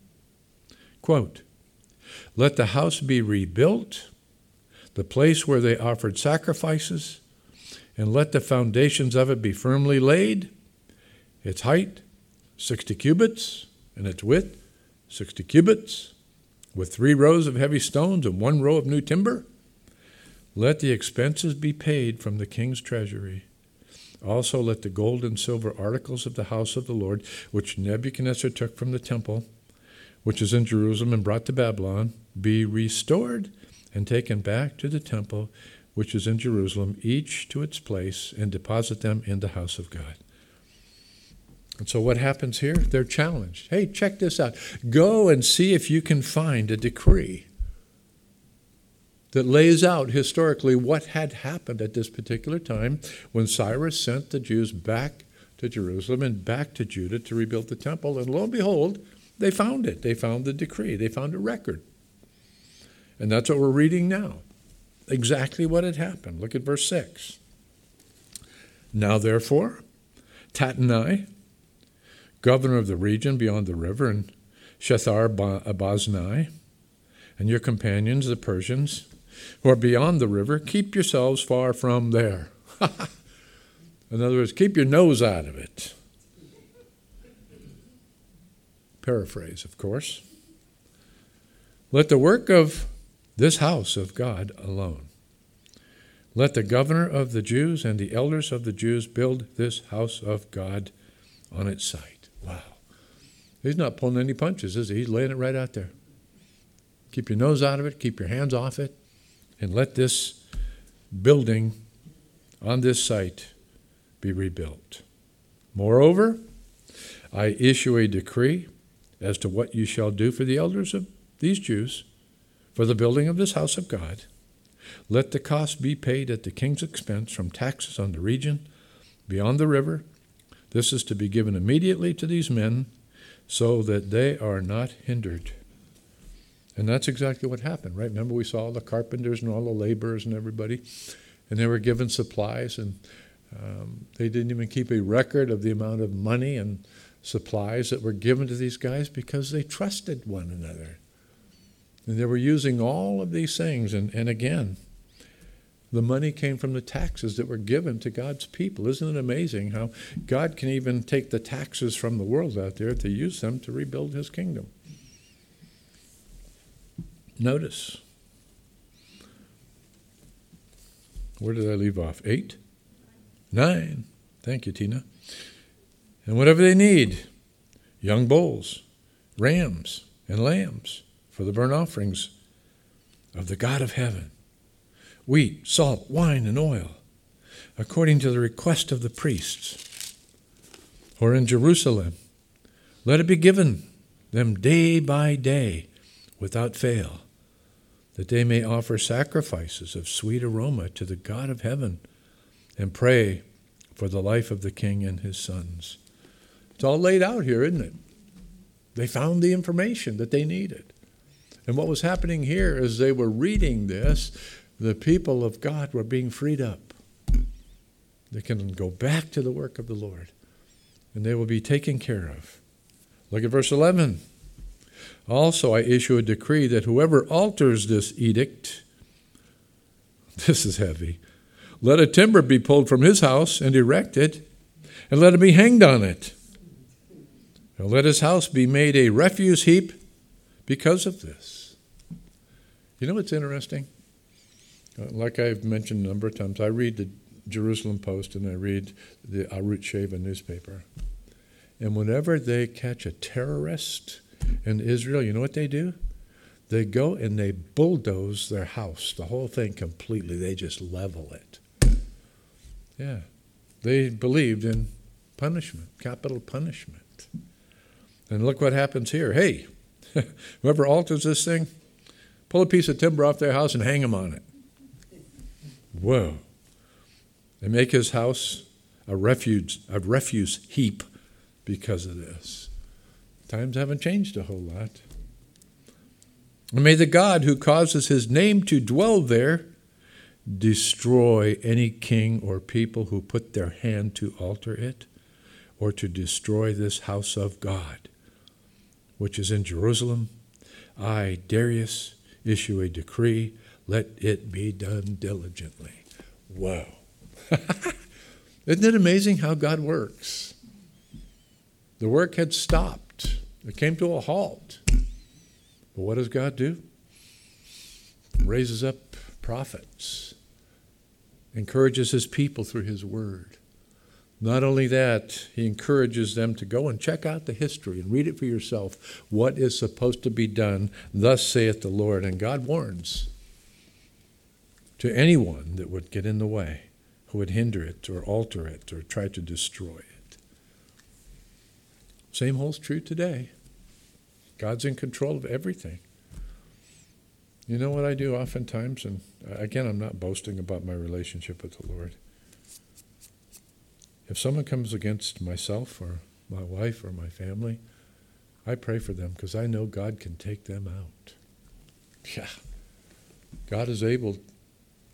Quote, let the house be rebuilt, the place where they offered sacrifices, and let the foundations of it be firmly laid, its height 60 cubits, and its width 60 cubits, with 3 rows of heavy stones and 1 row of new timber. Let the expenses be paid from the king's treasury. Also let the gold and silver articles of the house of the Lord, which Nebuchadnezzar took from the temple, which is in Jerusalem and brought to Babylon, be restored and taken back to the temple, which is in Jerusalem, each to its place, and deposit them in the house of God. And so what happens here? They're challenged. Hey, check this out. Go and see if you can find a decree that lays out historically what had happened at this particular time when Cyrus sent the Jews back to Jerusalem and back to Judah to rebuild the temple. And lo and behold, they found it. They found the decree. They found a record. And that's what we're reading now. exactly what had happened. Look at verse 6. Now therefore, Tattenai, governor of the region beyond the river, and Shethar-Boznai, and your companions, the Persians, who are beyond the river, keep yourselves far from there. In other words, keep your nose out of it. Paraphrase, of course. Let the work of this house of God alone. Let the governor of the Jews and the elders of the Jews build this house of God on its site. Wow. He's not pulling any punches, is he? He's laying it right out there. Keep your nose out of it, keep your hands off it, and let this building on this site be rebuilt. Moreover, I issue a decree as to what you shall do for the elders of these Jews for the building of this house of God. Let the cost be paid at the king's expense from taxes on the region beyond the river. This is to be given immediately to these men so that they are not hindered. And that's exactly what happened, right? Remember we saw the carpenters and all the laborers and everybody, and they were given supplies, and they didn't even keep a record of the amount of money and supplies that were given to these guys because they trusted one another. And they were using all of these things. And again, the money came from the taxes that were given to God's people. Isn't it amazing how God can even take the taxes from the world out there to use them to rebuild his kingdom? Notice. Where did I leave off? 8? 9. Thank you, Tina. And whatever they need, young bulls, rams, and lambs for the burnt offerings of the God of heaven, wheat, salt, wine, and oil, according to the request of the priests, who are in Jerusalem. Let it be given them day by day without fail, that they may offer sacrifices of sweet aroma to the God of heaven and pray for the life of the king and his sons. It's all laid out here, isn't it? They found the information that they needed. And what was happening here as they were reading this, the people of God were being freed up. They can go back to the work of the Lord, and they will be taken care of. Look at verse 11. Also, I issue a decree that whoever alters this edict, this is heavy, let a timber be pulled from his house and erected, and let him be hanged on it. And let his house be made a refuse heap because of this. You know what's interesting? Like I've mentioned a number of times, I read the Jerusalem Post and I read the Arut Sheva newspaper. And whenever they catch a terrorist in Israel, you know what they do? They go and they bulldoze their house, the whole thing completely. They just level it. Yeah. They believed in punishment, capital punishment. And look what happens here. Hey, whoever alters this thing, pull a piece of timber off their house and hang him on it. Whoa. They make his house a refuse heap because of this. Times haven't changed a whole lot. And may the God who causes his name to dwell there destroy any king or people who put their hand to alter it or to destroy this house of God, which is in Jerusalem. I, Darius, issue a decree, let it be done diligently. Whoa. Isn't it amazing how God works? The work had stopped. It came to a halt. But what does God do? Raises up prophets, encourages his people through his word. Not only that, he encourages them to go and check out the history and read it for yourself. What is supposed to be done, thus saith the Lord. And God warns to anyone that would get in the way, who would hinder it or alter it or try to destroy it. Same holds true today. God's in control of everything. You know what I do oftentimes, and again, I'm not boasting about my relationship with the Lord. If someone comes against myself or my wife or my family, I pray for them because I know God can take them out. Yeah. God is able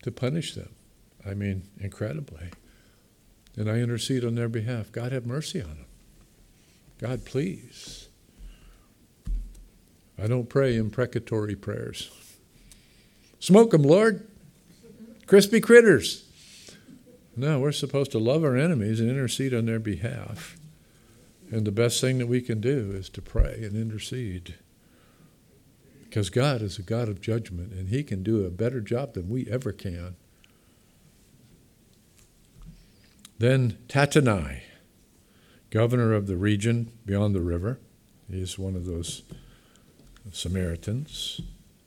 to punish them. I mean, incredibly. And I intercede on their behalf. God, have mercy on them. God, please. I don't pray imprecatory prayers. Smoke them, Lord. Crispy critters. No, we're supposed to love our enemies and intercede on their behalf. And the best thing that we can do is to pray and intercede. Because God is a God of judgment, and He can do a better job than we ever can. Then Tattenai, governor of the region beyond the river. He is one of those Samaritans.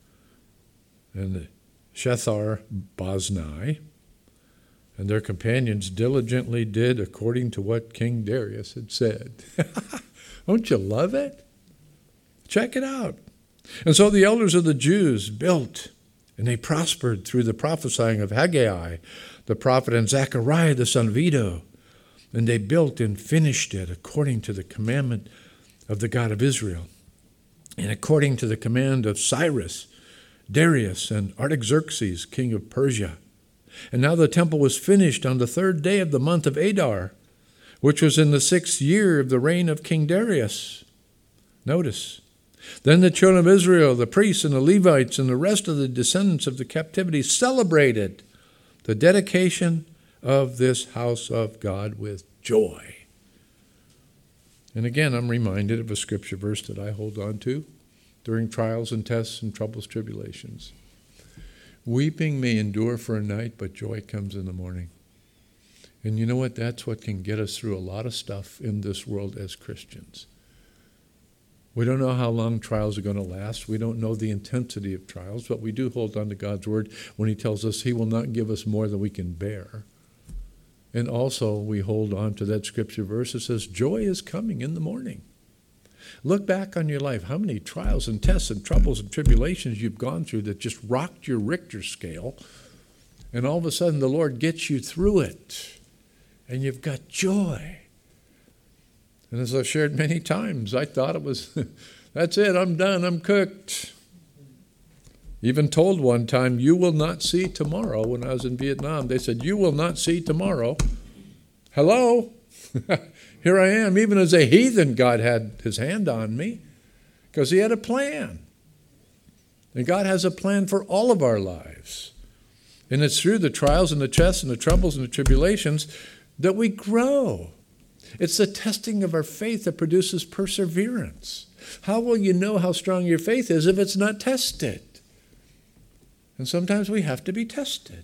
And Shethar-Boznai and their companions diligently did according to what King Darius had said. Don't you love it? Check it out. And so the elders of the Jews built, and they prospered through the prophesying of Haggai, the prophet, and Zechariah the son of Iddo. And they built and finished it according to the commandment of the God of Israel, and according to the command of Cyrus, Darius, and Artaxerxes, king of Persia. And now the temple was finished on the 3rd day of the month of Adar, which was in the 6th year of the reign of King Darius. Notice, then the children of Israel, the priests and the Levites, and the rest of the descendants of the captivity celebrated the dedication of this house of God with joy. And again, I'm reminded of a scripture verse that I hold on to during trials and tests and troubles, tribulations. Weeping may endure for a night, but joy comes in the morning. And you know what? That's what can get us through a lot of stuff in this world as Christians. We don't know how long trials are going to last. We don't know the intensity of trials, but we do hold on to God's word when He tells us He will not give us more than we can bear. And also we hold on to that scripture verse that says, joy is coming in the morning. Look back on your life. How many trials and tests and troubles and tribulations you've gone through that just rocked your Richter scale, and all of a sudden the Lord gets you through it, and you've got joy. And as I've shared many times, I thought it was, that's it, I'm done, I'm cooked. Even told one time, you will not see tomorrow. When I was in Vietnam, they said, you will not see tomorrow. Hello? Here I am. Even as a heathen, God had His hand on me because He had a plan. And God has a plan for all of our lives. And it's through the trials and the tests and the troubles and the tribulations that we grow. It's the testing of our faith that produces perseverance. How will you know how strong your faith is if it's not tested? And sometimes we have to be tested.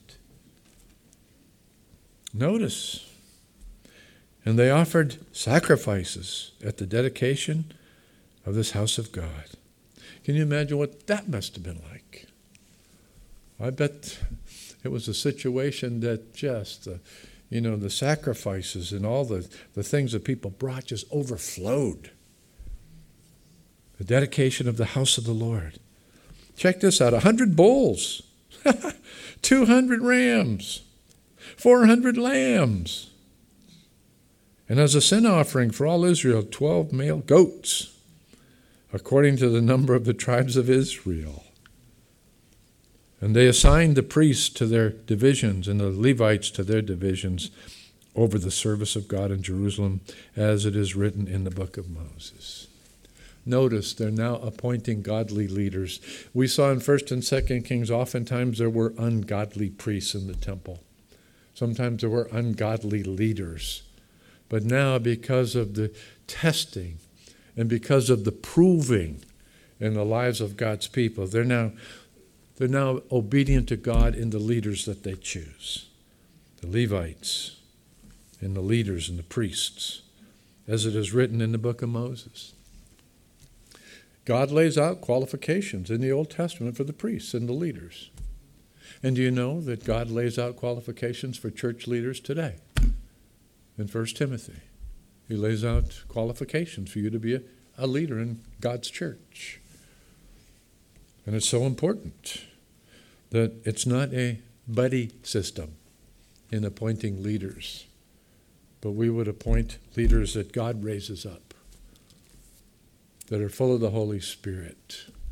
Notice, and they offered sacrifices at the dedication of this house of God. Can you imagine what that must have been like? I bet it was a situation that just, the sacrifices and all the things that people brought just overflowed. The dedication of the house of the Lord. Check this out, 100 bulls, 200 rams, 400 lambs. And as a sin offering for all Israel, 12 male goats, according to the number of the tribes of Israel. And they assigned the priests to their divisions and the Levites to their divisions over the service of God in Jerusalem, as it is written in the book of Moses. Notice they're now appointing godly leaders. We saw in 1st and 2nd Kings, oftentimes there were ungodly priests in the temple. Sometimes there were ungodly leaders. But now, because of the testing and because of the proving in the lives of God's people, they're now obedient to God in the leaders that they choose. The Levites and the leaders and the priests, as it is written in the book of Moses. God lays out qualifications in the Old Testament for the priests and the leaders. And do you know that God lays out qualifications for church leaders today? In 1 Timothy, He lays out qualifications for you to be a leader in God's church. And it's so important that it's not a buddy system in appointing leaders, but we would appoint leaders that God raises up, that are full of the Holy Spirit,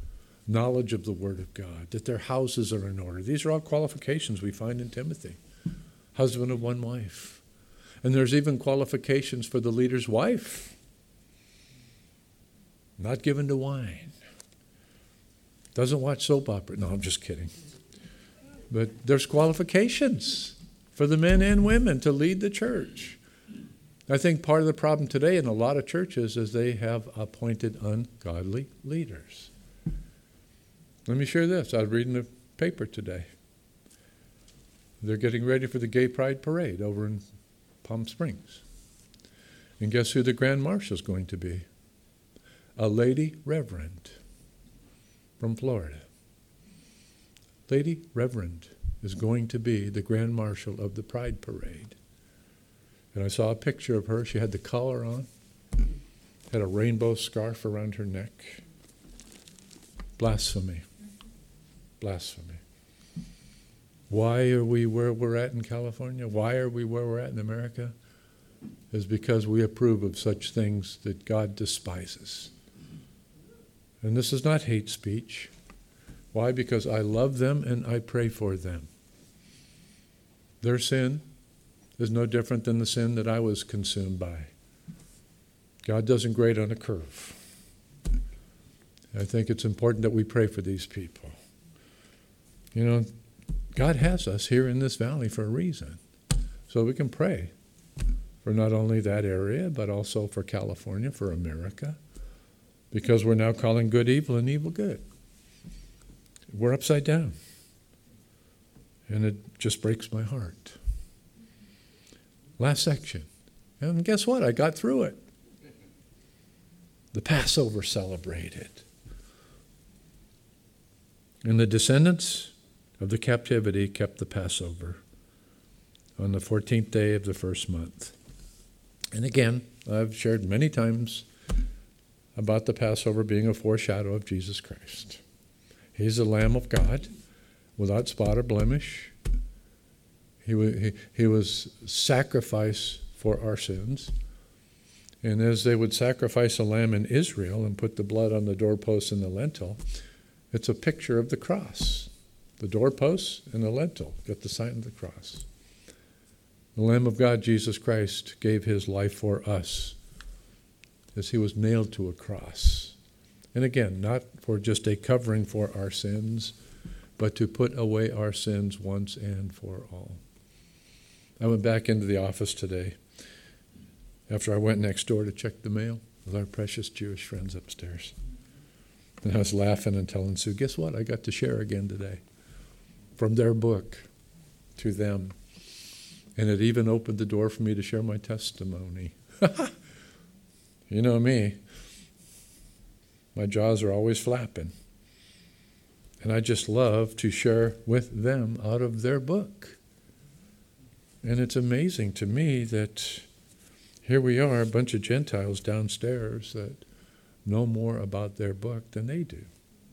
knowledge of the Word of God, that their houses are in order. These are all qualifications we find in Timothy. Husband of one wife. And there's even qualifications for the leader's wife. Not given to wine. Doesn't watch soap opera. No, I'm just kidding. But there's qualifications for the men and women to lead the church. I think part of the problem today in a lot of churches is they have appointed ungodly leaders. Let me share this. I was reading the paper today. They're getting ready for the Gay Pride Parade over in Palm Springs. And guess who the Grand Marshal is going to be? A lady reverend from Florida. Lady Reverend is going to be the Grand Marshal of the Pride Parade. And I saw a picture of her. She had the collar on, had a rainbow scarf around her neck. Blasphemy. Blasphemy. Why are we where we're at in California? Why are we where we're at in America? Is because we approve of such things that God despises. And this is not hate speech. Why? Because I love them and I pray for them. Their sin is no different than the sin that I was consumed by. God doesn't grade on a curve. I think it's important that we pray for these people. You know, God has us here in this valley for a reason. So we can pray for not only that area, but also for California, for America, because we're now calling good evil and evil good. We're upside down. And it just breaks my heart. Last section. And guess what? I got through it. The Passover celebrated. And the descendants of the captivity kept the Passover on the 14th day of the first month. And again, I've shared many times about the Passover being a foreshadow of Jesus Christ. He's the Lamb of God without spot or blemish. He was sacrificed for our sins. And as they would sacrifice a lamb in Israel and put the blood on the doorpost and the lintel, it's a picture of the cross. The doorpost and the lintel get the sign of the cross. The Lamb of God, Jesus Christ, gave his life for us as he was nailed to a cross. And again, not for just a covering for our sins, but to put away our sins once and for all. I went back into the office today after I went next door to check the mail with our precious Jewish friends upstairs. And I was laughing and telling Sue, guess what? I got to share again today from their book to them. And it even opened the door for me to share my testimony. You know me. My jaws are always flapping. And I just love to share with them out of their book. And it's amazing to me that here we are, a bunch of Gentiles downstairs that know more about their book than they do.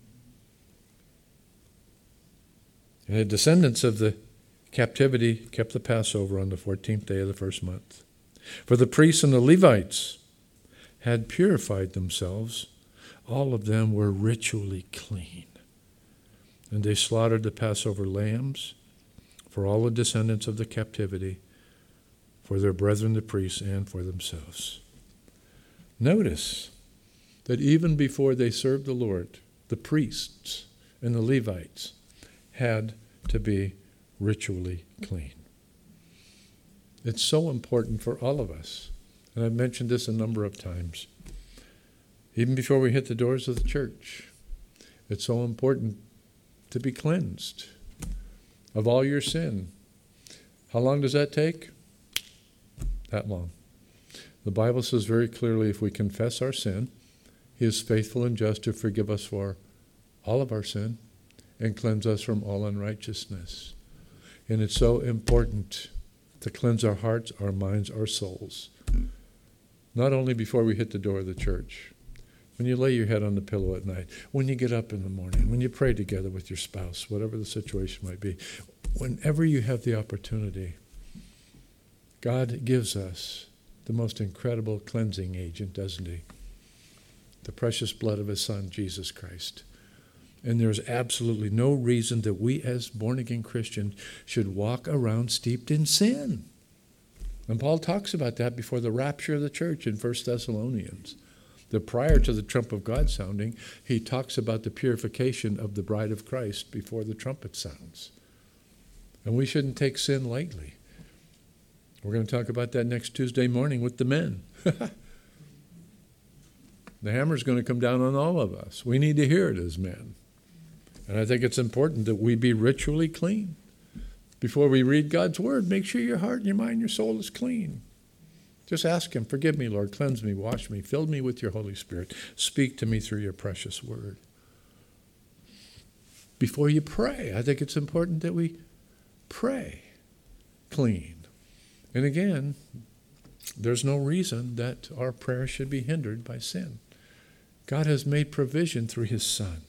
And the descendants of the captivity kept the Passover on the 14th day of the first month. For the priests and the Levites had purified themselves. All of them were ritually clean. And they slaughtered the Passover lambs for all the descendants of the captivity, for their brethren the priests, and for themselves. Notice that even before they served the Lord, the priests and the Levites had to be ritually clean. It's so important for all of us. And I've mentioned this a number of times. Even before we hit the doors of the church, it's so important to be cleansed of all your sin. How long does that take? That long. The Bible says very clearly, if we confess our sin, he is faithful and just to forgive us for all of our sin and cleanse us from all unrighteousness. And it's so important to cleanse our hearts, our minds, our souls. Not only before we hit the door of the church, when you lay your head on the pillow at night, when you get up in the morning, when you pray together with your spouse, whatever the situation might be, whenever you have the opportunity, God gives us the most incredible cleansing agent, doesn't he? The precious blood of his Son, Jesus Christ. And there's absolutely no reason that we as born-again Christians should walk around steeped in sin. And Paul talks about that before the rapture of the church in 1 Thessalonians. That prior to the trump of God sounding, he talks about the purification of the bride of Christ before the trumpet sounds. And we shouldn't take sin lightly. We're going to talk about that next Tuesday morning with the men. The hammer's going to come down on all of us. We need to hear it as men. And I think it's important that we be ritually clean. Before we read God's word, make sure your heart and your mind and your soul is clean. Just ask him, forgive me, Lord, cleanse me, wash me, fill me with your Holy Spirit. Speak to me through your precious word. Before you pray, I think it's important that we pray clean. And again, there's no reason that our prayer should be hindered by sin. God has made provision through his Son.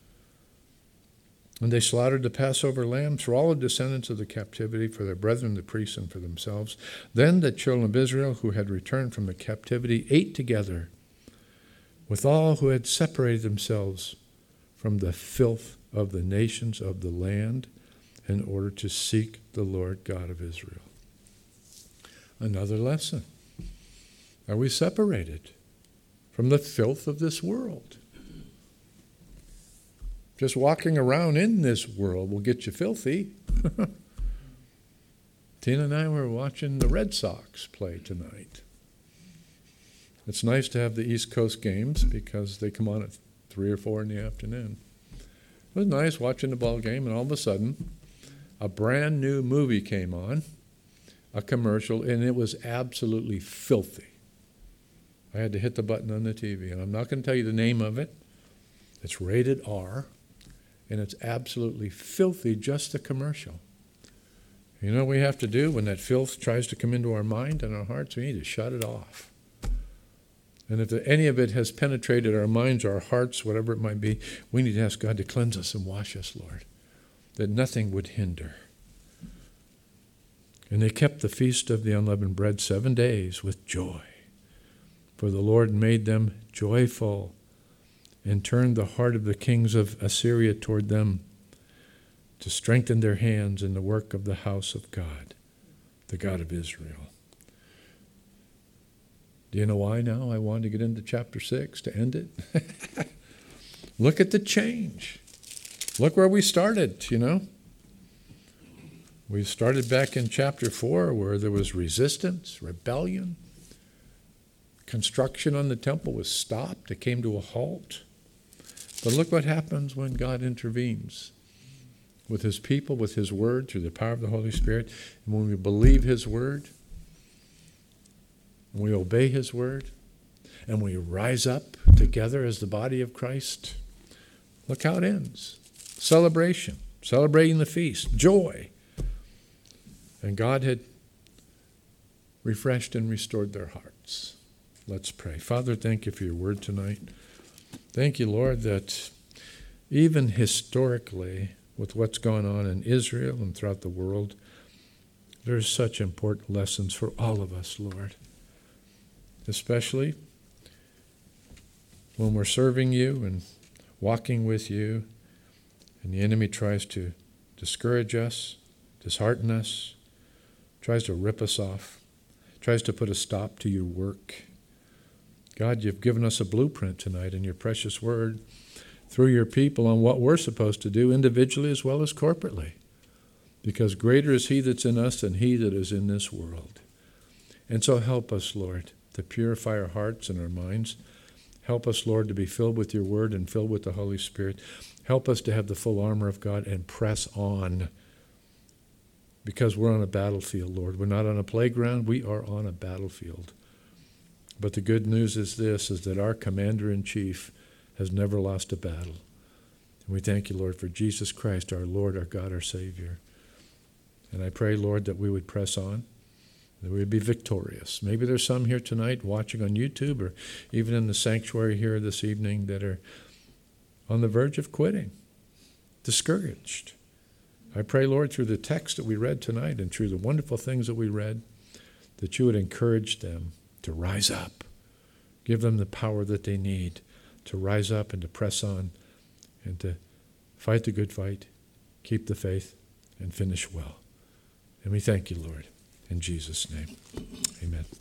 And they slaughtered the Passover lambs for all the descendants of the captivity, for their brethren the priests and for themselves. Then the children of Israel who had returned from the captivity ate together with all who had separated themselves from the filth of the nations of the land in order to seek the Lord God of Israel. Another lesson. Are we separated from the filth of this world? Just walking around in this world will get you filthy. Tina and I were watching the Red Sox play tonight. It's nice to have the East Coast games because they come on at 3 or 4 in the afternoon. It was nice watching the ball game, and all of a sudden, a brand new movie came on, a commercial, and it was absolutely filthy. I had to hit the button on the TV, and I'm not going to tell you the name of it. It's rated R, and it's absolutely filthy, just the commercial. You know what we have to do when that filth tries to come into our mind and our hearts? We need to shut it off. And if any of it has penetrated our minds, our hearts, whatever it might be, we need to ask God to cleanse us and wash us, Lord, that nothing would hinder. And they kept the feast of the unleavened bread 7 days with joy. For the Lord made them joyful and turned the heart of the kings of Assyria toward them to strengthen their hands in the work of the house of God, the God of Israel. Do you know why now I wanted to get into chapter 6 to end it? Look at the change. Look where we started, you know. We started back in chapter 4 where there was resistance, rebellion. Construction on the temple was stopped. It came to a halt. But look what happens when God intervenes with his people, with his word, through the power of the Holy Spirit. And when we believe his word, and we obey his word, and we rise up together as the body of Christ, look how it ends. Celebration, celebrating the feast, joy. And God had refreshed and restored their hearts. Let's pray. Father, thank you for your word tonight. Thank you, Lord, that even historically, with what's gone on in Israel and throughout the world, there's such important lessons for all of us, Lord. Especially when we're serving you and walking with you, and the enemy tries to discourage us, dishearten us, tries to rip us off, tries to put a stop to your work. God, you've given us a blueprint tonight in your precious word through your people on what we're supposed to do individually as well as corporately. Because greater is he that's in us than he that is in this world. And so help us, Lord, to purify our hearts and our minds. Help us, Lord, to be filled with your word and filled with the Holy Spirit. Help us to have the full armor of God and press on. Because we're on a battlefield, Lord. We're not on a playground. We are on a battlefield. But the good news is this, is that our commander-in-chief has never lost a battle. And we thank you, Lord, for Jesus Christ, our Lord, our God, our Savior. And I pray, Lord, that we would press on, that we would be victorious. Maybe there's some here tonight watching on YouTube or even in the sanctuary here this evening that are on the verge of quitting, discouraged. I pray, Lord, through the text that we read tonight and through the wonderful things that we read, that you would encourage them to rise up. Give them the power that they need to rise up and to press on and to fight the good fight, keep the faith, and finish well. And we thank you, Lord, in Jesus' name. Amen.